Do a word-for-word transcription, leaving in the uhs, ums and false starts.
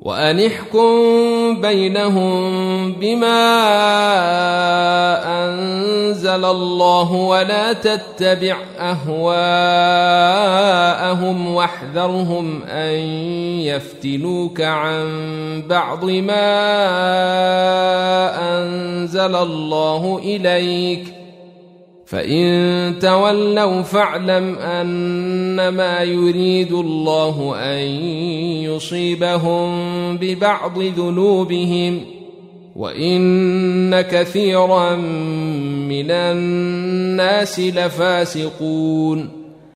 وأن احكم بينهم بما أنزل الله ولا تتبع أهواءهم واحذرهم أن يفتنوك عن بعض ما أنزل الله إليك فإن تولوا فاعلم أنما يريد الله أن يصيبهم ببعض ذنوبهم وإن كثيرا من الناس لفاسقون.